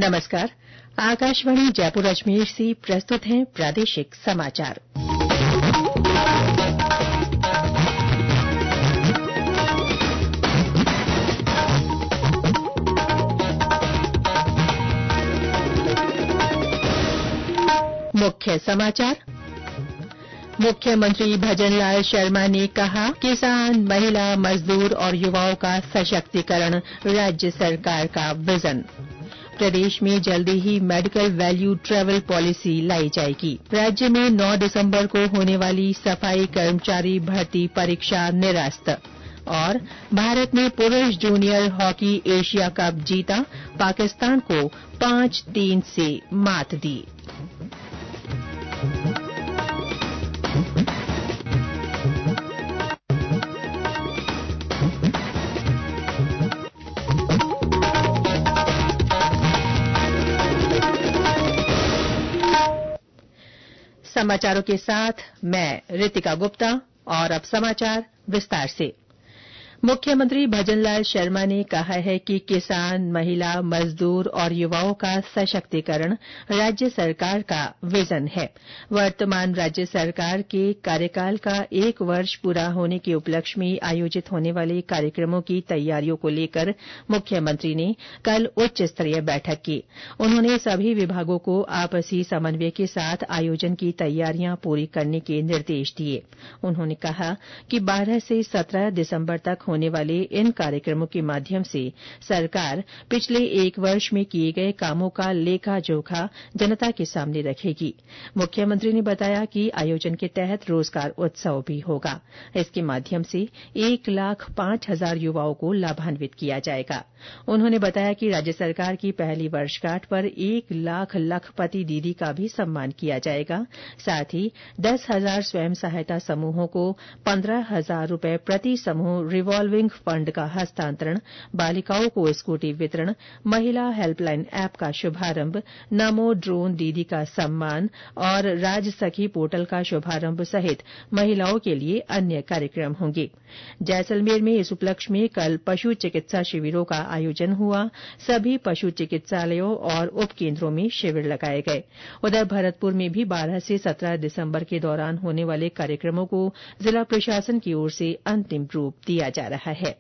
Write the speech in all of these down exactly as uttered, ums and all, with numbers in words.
नमस्कार। आकाशवाणी जयपुर अजमेर से प्रस्तुत हैं प्रादेशिक समाचार। मुख्य समाचार। मुख्यमंत्री भजनलाल शर्मा ने कहा, किसान, महिला, मजदूर और युवाओं का सशक्तिकरण राज्य सरकार का विजन। प्रदेश में जल्दी ही मेडिकल वैल्यू ट्रेवल पॉलिसी लाई जाएगी। राज्य में नौ दिसंबर को होने वाली सफाई कर्मचारी भर्ती परीक्षा निरस्त। और भारत ने पुरुष जूनियर हॉकी एशिया कप जीता, पाकिस्तान को पांच तीन से मात दी। समाचारों के साथ मैं रितिका गुप्ता। और अब समाचार विस्तार से। मुख्यमंत्री भजनलाल शर्मा ने कहा है कि किसान, महिला, मजदूर और युवाओं का सशक्तिकरण राज्य सरकार का विजन है। वर्तमान राज्य सरकार के कार्यकाल का एक वर्ष पूरा होने के उपलक्ष्य में आयोजित होने वाले कार्यक्रमों की तैयारियों को लेकर मुख्यमंत्री ने कल उच्च स्तरीय बैठक की। उन्होंने सभी विभागों को आपसी समन्वय के साथ आयोजन की तैयारियां पूरी करने के निर्देश दिए। उन्होंने कहा कि बारह से सत्रह दिसंबर तक होने वाले इन कार्यक्रमों के माध्यम से सरकार पिछले एक वर्ष में किए गए कामों का लेखा जोखा जनता के सामने रखेगी। मुख्यमंत्री ने बताया कि आयोजन के तहत रोजगार उत्सव भी होगा। इसके माध्यम से एक लाख पांच हजार युवाओं को लाभान्वित किया जाएगा। उन्होंने बताया कि राज्य सरकार की पहली वर्षगांठ पर एक लाख लखपति दीदी का भी सम्मान किया जाएगा। साथ ही दस हजार स्वयं सहायता समूहों को पंद्रह हजार रूपये प्रति समूह रिवॉल्विंग फंड का हस्तांतरण, बालिकाओं को स्कूटी वितरण, महिला हेल्पलाइन ऐप का शुभारंभ, नमो ड्रोन दीदी का सम्मान और राज सखी पोर्टल का शुभारंभ सहित महिलाओं के लिए अन्य कार्यक्रम होंगे। जैसलमेर में इस उपलक्ष्य में कल पशु चिकित्सा शिविरों का आयोजन हुआ। सभी पशु चिकित्सालयों और उप केन्द्रों में शिविर लगाए गए। उधर भरतपुर में भी बारह से सत्रह दिसंबर के दौरान होने वाले कार्यक्रमों को जिला प्रशासन की ओर से अंतिम रूप दिया जा रहा है।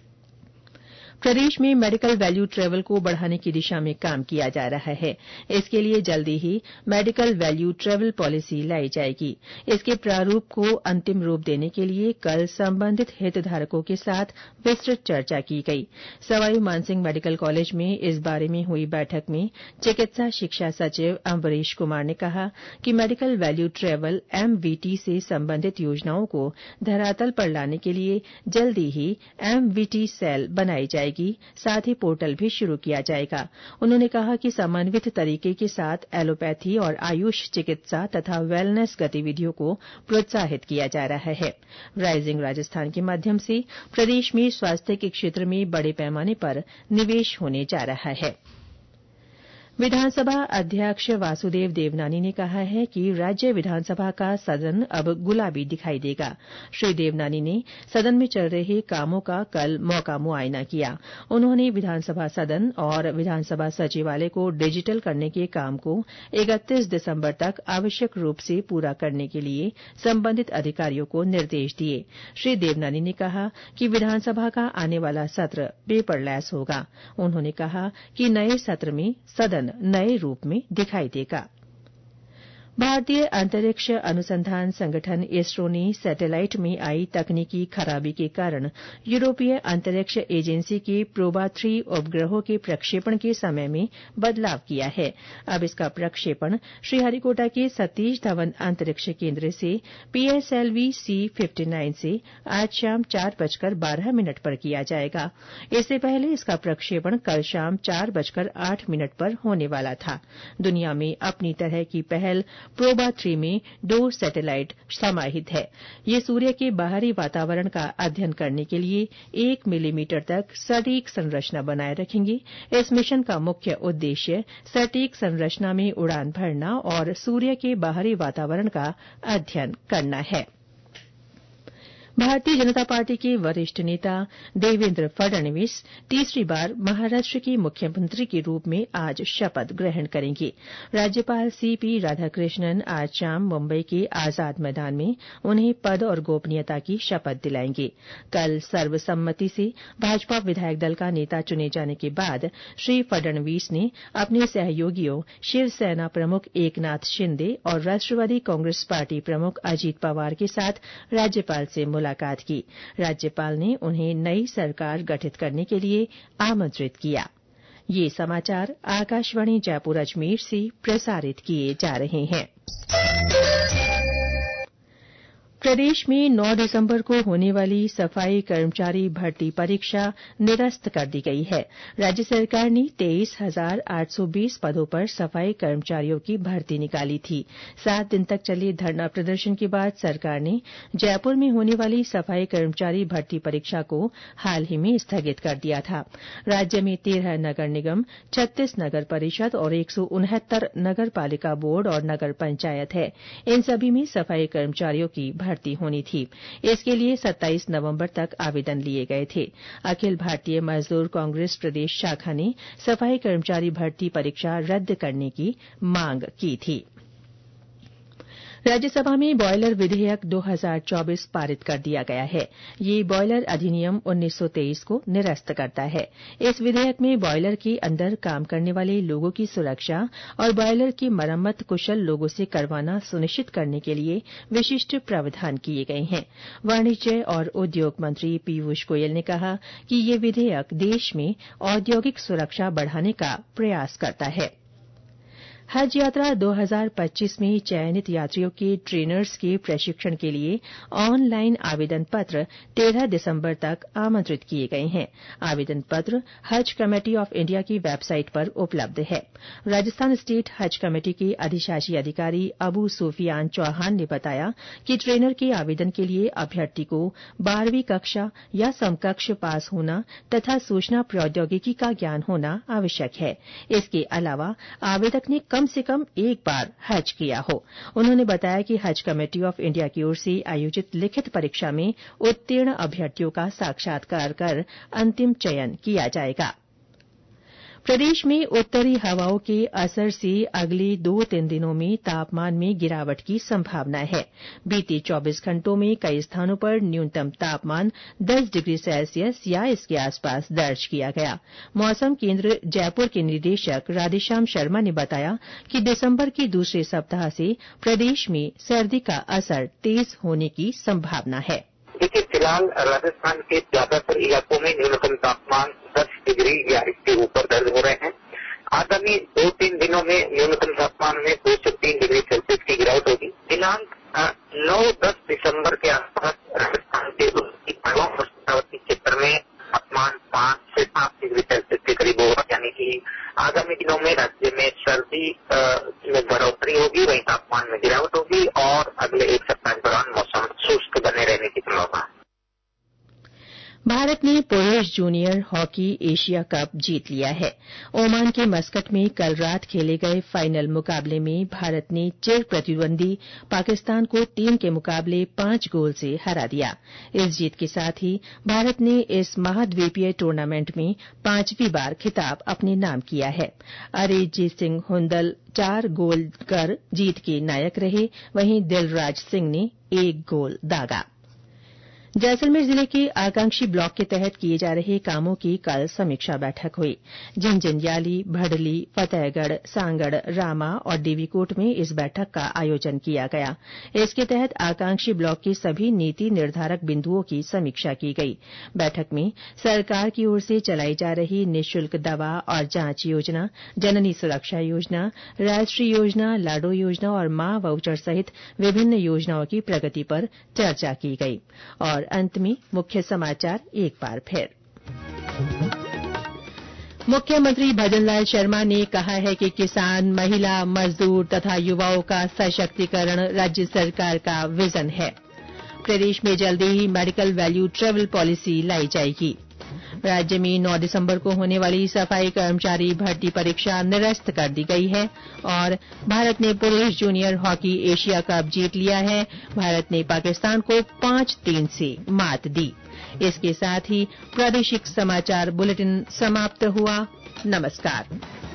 प्रदेश में मेडिकल वैल्यू ट्रेवल को बढ़ाने की दिशा में काम किया जा रहा है। इसके लिए जल्दी ही मेडिकल वैल्यू ट्रेवल पॉलिसी लाई जाएगी। इसके प्रारूप को अंतिम रूप देने के लिए कल संबंधित हितधारकों के साथ विस्तृत चर्चा की गई। सवाई मानसिंह मेडिकल कॉलेज में इस बारे में हुई बैठक में चिकित्सा शिक्षा सचिव अम्बरीश कुमार ने कहा कि मेडिकल वैल्यू ट्रेवल एमवीटी से संबंधित योजनाओं को धरातल पर लाने के लिए जल्दी ही एमवीटी सेल बनाई जाएगी। साथ ही पोर्टल भी शुरू किया जाएगा। उन्होंने कहा कि समन्वित तरीके के साथ एलोपैथी और आयुष चिकित्सा तथा वेलनेस गतिविधियों को प्रोत्साहित किया जा रहा है। राइजिंग राजस्थान के माध्यम से प्रदेश में स्वास्थ्य के क्षेत्र में बड़े पैमाने पर निवेश होने जा रहा है। विधानसभा अध्यक्ष वासुदेव देवनानी ने कहा है कि राज्य विधानसभा का सदन अब गुलाबी दिखाई देगा। श्री देवनानी ने सदन में चल रहे कामों का कल मौका मुआयना किया। उन्होंने विधानसभा सदन और विधानसभा सचिवालय को डिजिटल करने के काम को इकतीस दिसंबर तक आवश्यक रूप से पूरा करने के लिए संबंधित अधिकारियों को निर्देश दिए। श्री देवनानी ने कहा कि विधानसभा का आने वाला सत्र पेपरलैस होगा। उन्होंने कहा कि नए सत्र में सदन नए रूप में दिखाई देगा। भारतीय अंतरिक्ष अनुसंधान संगठन इसरो ने सैटेलाइट में आई तकनीकी खराबी के कारण यूरोपीय अंतरिक्ष एजेंसी के प्रोबा थ्री उपग्रहों के प्रक्षेपण के समय में बदलाव किया है। अब इसका प्रक्षेपण श्रीहरिकोटा के सतीश धवन अंतरिक्ष केंद्र से पीएसएलवी सी फिफ्टी नाइन से आज शाम चार बजकर बारह मिनट पर किया जाएगा। इससे पहले इसका प्रक्षेपण कल शाम चार बजकर आठ मिनट पर होने वाला था। दुनिया में अपनी तरह की पहल प्रोबा थ्री में दो सैटेलाइट समाहित है। ये सूर्य के बाहरी वातावरण का अध्ययन करने के लिए एक मिलीमीटर तक सटीक संरचना बनाए रखेंगे। इस मिशन का मुख्य उद्देश्य सटीक संरचना में उड़ान भरना और सूर्य के बाहरी वातावरण का अध्ययन करना है। भारतीय जनता पार्टी के वरिष्ठ नेता देवेंद्र फडणवीस तीसरी बार महाराष्ट्र के मुख्यमंत्री के रूप में आज शपथ ग्रहण करेंगे। राज्यपाल सीपी राधाकृष्णन आज शाम मुंबई के आजाद मैदान में उन्हें पद और गोपनीयता की शपथ दिलाएंगे। कल सर्वसम्मति से भाजपा विधायक दल का नेता चुने जाने के बाद श्री फडणवीस ने अपने सहयोगियों शिवसेना प्रमुख एकनाथ शिंदे और राष्ट्रवादी कांग्रेस पार्टी प्रमुख अजीत पवार के साथ राज्यपाल से मुलाकात की। राज्यपाल ने उन्हें नई सरकार गठित करने के लिए आमंत्रित किया। ये समाचार आकाशवाणी जयपुर अजमेर से प्रसारित किए जा रहे हैं। प्रदेश में नौ दिसंबर को होने वाली सफाई कर्मचारी भर्ती परीक्षा निरस्त कर दी गई है। राज्य सरकार ने तेईस हजार आठ सौ बीस पदों पर सफाई कर्मचारियों की भर्ती निकाली थी। सात दिन तक चले धरना प्रदर्शन के बाद सरकार ने जयपुर में होने वाली सफाई कर्मचारी भर्ती परीक्षा को हाल ही में स्थगित कर दिया था। राज्य में तेरह नगर निगम, छत्तीस नगर परिषद और एक सौ उनहत्तर नगर पालिका बोर्ड और नगर पंचायत है। इन सभी में सफाई कर्मचारियों की भर्ती होनी थी। इसके लिए सत्ताईस नवंबर तक आवेदन लिए गए थे। अखिल भारतीय मजदूर कांग्रेस प्रदेश शाखा ने सफाई कर्मचारी भर्ती परीक्षा रद्द करने की मांग की थी। राज्यसभा में बॉयलर विधेयक दो हजार चौबीस पारित कर दिया गया है। ये बॉयलर अधिनियम उन्नीस सौ तेईस को निरस्त करता है। इस विधेयक में बॉयलर के अंदर काम करने वाले लोगों की सुरक्षा और बॉयलर की मरम्मत कुशल लोगों से करवाना सुनिश्चित करने के लिए विशिष्ट प्रावधान किए गए हैं। वाणिज्य और उद्योग मंत्री पीयूष गोयल ने कहा कि ये विधेयक देश में औद्योगिक सुरक्षा बढ़ाने का प्रयास करता है। हज यात्रा दो हजार पच्चीस में चयनित यात्रियों के ट्रेनर्स के प्रशिक्षण के लिए ऑनलाइन आवेदन पत्र तेरह दिसंबर तक आमंत्रित किए गए हैं। आवेदन पत्र हज कमेटी ऑफ इंडिया की वेबसाइट पर उपलब्ध है। राजस्थान स्टेट हज कमेटी के अधिशासी अधिकारी अबू सुफियान चौहान ने बताया कि ट्रेनर के आवेदन के लिए अभ्यर्थी को बारहवीं कक्षा या समकक्ष पास होना तथा सूचना प्रौद्योगिकी का ज्ञान होना आवश्यक है। इसके अलावा आवेदक ने कम से कम एक बार हज किया हो। उन्होंने बताया कि हज कमेटी ऑफ इंडिया की ओर से आयोजित लिखित परीक्षा में उत्तीर्ण अभ्यर्थियों का साक्षात्कार कर अंतिम चयन किया जाएगा। प्रदेश में उत्तरी हवाओं के असर से अगले दो तीन दिनों में तापमान में गिरावट की संभावना है। बीते चौबीस घंटों में कई स्थानों पर न्यूनतम तापमान दस डिग्री सेल्सियस या इसके आसपास दर्ज किया गया। मौसम केंद्र जयपुर के निदेशक राधेश्याम शर्मा ने बताया कि दिसंबर के दूसरे सप्ताह से प्रदेश में सर्दी का असर तेज होने की संभावना है। देखिए, फिलहाल राजस्थान के ज्यादातर इलाकों में न्यूनतम तापमान दस डिग्री या इसके ऊपर दर्ज हो रहे हैं। आगामी दो तीन दिनों में न्यूनतम तापमान में दो से तीन डिग्री सेल्सियस की गिरावट होगी। दिनांक नौ दस दिसंबर के आसपास राजस्थान के सीमावर्ती क्षेत्र में तापमान पांच से सात डिग्री सेल्सियस के करीब होगा। यानी कि आगामी दिनों में राज्य में सर्दी में बढ़ोतरी होगी, वहीं तापमान में गिरावट होगी और अगले एक सप्ताह के दौरान मौसम शुष्क बने रहने की संभावना है। भारत ने पुरुष जूनियर हॉकी एशिया कप जीत लिया है। ओमान के मस्कट में कल रात खेले गए फाइनल मुकाबले में भारत ने चिर प्रतिद्वंदी पाकिस्तान को तीन के मुकाबले पांच गोल से हरा दिया। इस जीत के साथ ही भारत ने इस महाद्वीपीय टूर्नामेंट में पांचवीं बार खिताब अपने नाम किया है। अरिजीत सिंह हुंदल चार गोल कर जीत के नायक रहे, वहीं दिलराज सिंह ने एक गोल दागा। जैसलमेर जिले के आकांक्षी ब्लॉक के तहत किए जा रहे कामों की कल समीक्षा बैठक हुई। झंझनयाली, भड़ली, फतेहगढ़, सांगड़, रामा और देवीकोट में इस बैठक का आयोजन किया गया। इसके तहत आकांक्षी ब्लॉक के सभी नीति निर्धारक बिंदुओं की समीक्षा की गई। बैठक में सरकार की ओर से चलाई जा रही निःशुल्क दवा और जांच योजना, जननी सुरक्षा योजना, राष्ट्रीय योजना, लाडो योजना और मां वाउचर सहित विभिन्न योजनाओं की प्रगति पर चर्चा की गई। और अंत में मुख्य समाचार एक बार फिर। मुख्यमंत्री भजनलाल शर्मा ने कहा है कि किसान, महिला, मजदूर तथा युवाओं का सशक्तिकरण राज्य सरकार का विजन है। प्रदेश में जल्दी ही मेडिकल वैल्यू ट्रेवल पॉलिसी लाई जाएगी। राज्य में नौ दिसंबर को होने वाली सफाई कर्मचारी भर्ती परीक्षा निरस्त कर दी गई है। और भारत ने पुरुष जूनियर हॉकी एशिया कप जीत लिया है। भारत ने पाकिस्तान को पांच तीन से मात दी। इसके साथ ही प्रादेशिक समाचार बुलेटिन समाप्त हुआ। नमस्कार।